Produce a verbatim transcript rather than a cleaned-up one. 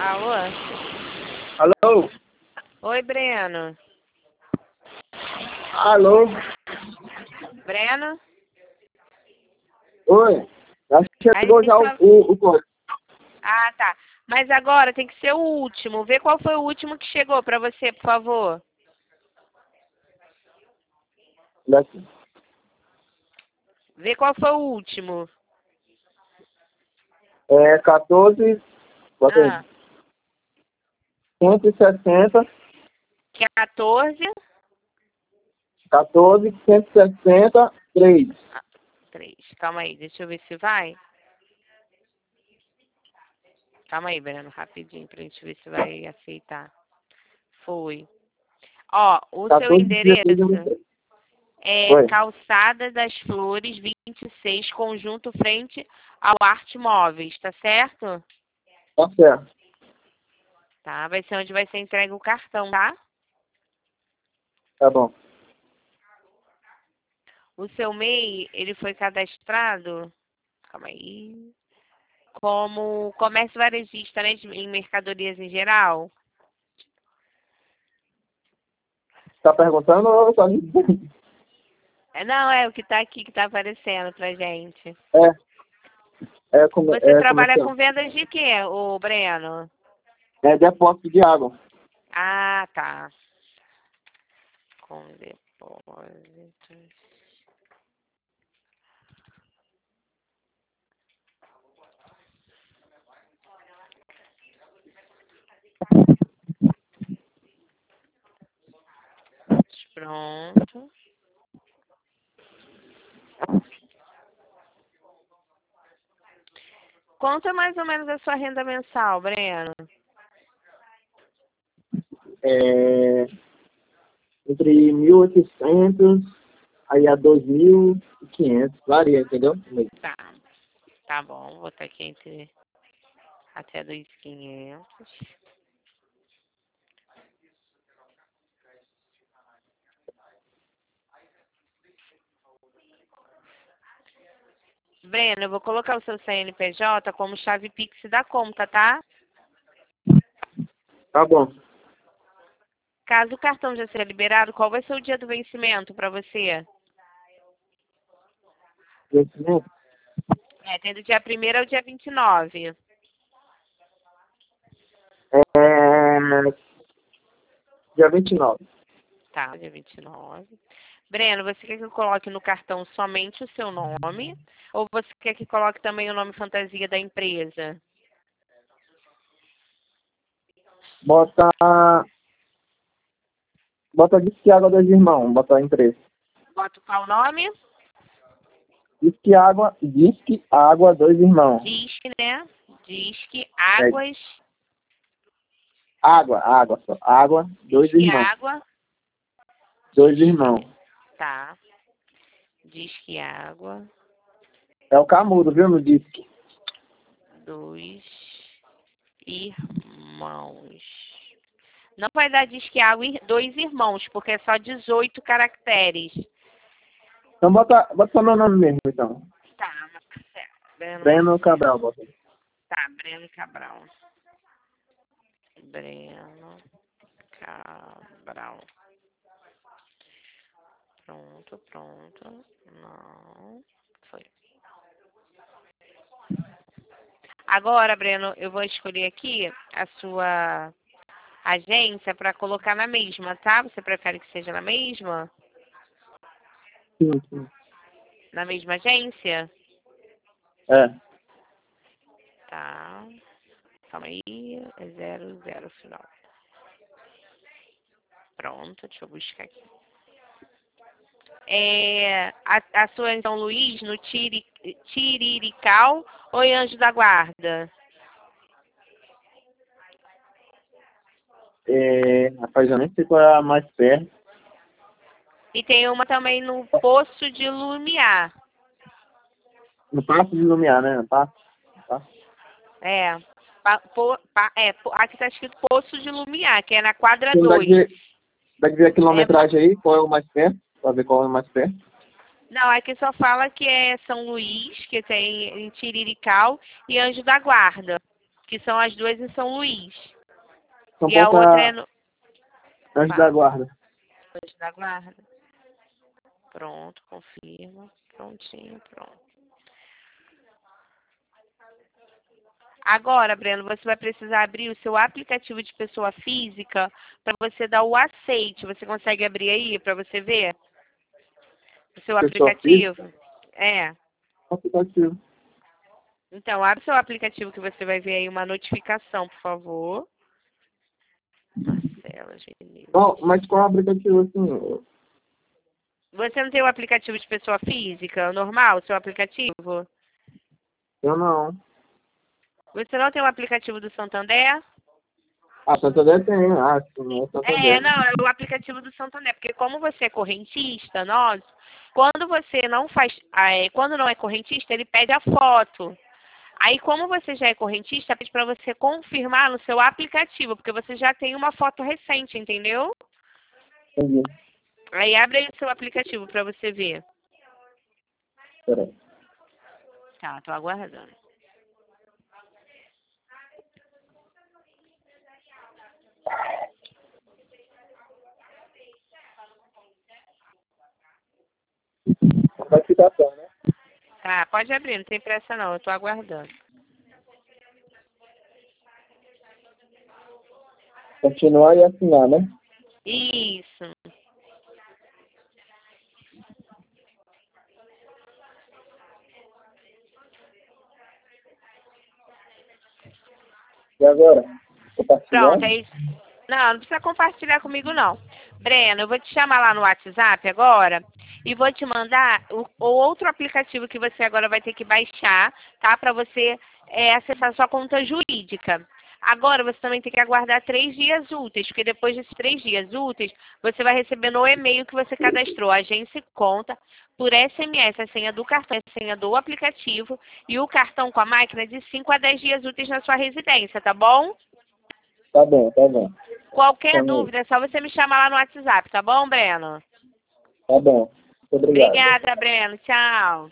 Alô? Alô? Oi, Breno. Alô? Breno? Oi? Acho que Aí chegou já o, só... o, o código. Ah, tá. Mas agora tem que ser o último. Vê qual foi o último que chegou pra você, por favor. Daqui. Vê qual foi o último. É quatorze, bota aí. Ah, cento e sessenta, quatorze. quatorze, cento e sessenta, três. Ah, três. Calma aí, deixa eu ver se vai. Calma aí, Breno, rapidinho, pra gente ver se vai aceitar. Foi. Ó, o seu quatorze, dezesseis, endereço é Oi, Calçada das Flores, vinte e seis, Conjunto Frente ao Arte Móveis, tá certo? tá certo. Tá, vai ser onde vai ser entregue o cartão, tá? Tá bom. O seu M E I, ele foi cadastrado, calma aí, como comércio varejista, né, de- em mercadorias em geral? Tá perguntando ou tá... É, não, é o que tá aqui, que tá aparecendo pra gente. É, é, come, Você é trabalha comercial. com vendas de quê, ô Breno? É depósito de água. Ah, tá. Com depósitos. Pronto. Conta mais ou menos a sua renda mensal, Breno. É, entre mil e oitocentos aí a dois mil e quinhentos. Varia, entendeu? Tá, tá bom. Vou botar aqui entre até dois mil e quinhentos. Breno, eu vou colocar o seu C N P J como chave Pix da conta, tá? Tá bom. Caso o cartão já seja liberado, qual vai ser o dia do vencimento para você? Vencimento? É, tem do dia primeiro ao dia vinte e nove. É, dia vinte e nove. Tá, dia vinte e nove. Breno, você quer que eu coloque no cartão somente o seu nome? Ou você quer que coloque também o nome fantasia da empresa? Bota. Bota Disque Água dois Irmãos. Bota em três. Bota qual nome? Disque Água. Disque Água dois Irmãos. Disque, né? Disque É, Águas. água, água só. Água, dois Disque irmãos. Água. Dois Disque. irmãos. Tá. Disque Água. É o Camudo, viu, no disque? Dois irmãos. Não vai dar disque água e dois irmãos, porque é só dezoito caracteres. Então bota, bota só meu nome mesmo, então. Tá, Marcelo. Breno Breno Marcelo. Cabral, bota. Tá, Breno Cabral. Breno Cabral. Pronto, pronto. Não. Foi. Agora, Breno, eu vou escolher aqui a sua agência para colocar na mesma, tá? Você prefere que seja na mesma? Sim, sim. Na mesma agência? É. Tá. Calma aí. É zero, zero final. Pronto, deixa eu buscar aqui. É, a, a sua em São Luís, no Tiri, Tirirical ou em Anjo da Guarda? É, rapaz, eu nem sei qual é a mais perto. E tem uma também no Poço de Lumiar. No Passo de Lumiar, né? No Passo. Passo. É. Pa, po, pa, é, po- aqui está escrito Poço de Lumiar, que é na quadra Então, dá de dois. ver, dá de ver a É, ma- quilometragem aí, qual é o mais perto? Pra ver qual é o mais perto. não, aqui só fala que é São Luís, que tem em Tirirical, e Anjo da Guarda, que são as duas em São Luís. São E a Paulo outra é tá no antes da guarda. Anjo da Guarda. Pronto, confirma. Prontinho, pronto. Agora, Breno, você vai precisar abrir o seu aplicativo de pessoa física para você dar o aceite. Você consegue abrir aí para você ver? O seu Pessoa aplicativo? física? É. Aplicativo. Então, abre o seu aplicativo que você vai ver aí uma notificação, por favor. Marcela Genil. Qual, mas qual aplicativo assim? Você não tem o aplicativo de pessoa física normal, o seu aplicativo? Eu não. Você não tem o aplicativo do Santander? Ah, Santander tem, ah, sim, é É, Santander. não, é o aplicativo do Santander, porque como você é correntista, nós, quando você não faz, ah, é, quando não é correntista, ele pede a foto. Aí, como você já é correntista, pede para você confirmar no seu aplicativo, porque você já tem uma foto recente, entendeu? Entendi. Aí abre aí o seu aplicativo para você ver. Peraí. Tá, tô aguardando. Notificação, né? Tá, pode abrir, não tem pressa não, eu tô aguardando. Continuar e assinar, né? Isso. E agora? Compartilhar? Pronto, é isso. Não, não precisa compartilhar comigo, não. Breno, eu vou te chamar lá no WhatsApp agora e vou te mandar o, o outro aplicativo que você agora vai ter que baixar, tá? Para você é, acessar sua conta jurídica. Agora você também tem que aguardar três dias úteis, porque depois desses três dias úteis, você vai receber no e-mail que você cadastrou a agência e conta por S M S, a senha do cartão, a senha do aplicativo e o cartão com a máquina de cinco a dez dias úteis na sua residência, tá bom? Tá bom, tá bom. Qualquer Então, dúvida, é só você me chamar lá no WhatsApp, tá bom, Breno? tá bom. Muito obrigado. Obrigada, Breno. Tchau.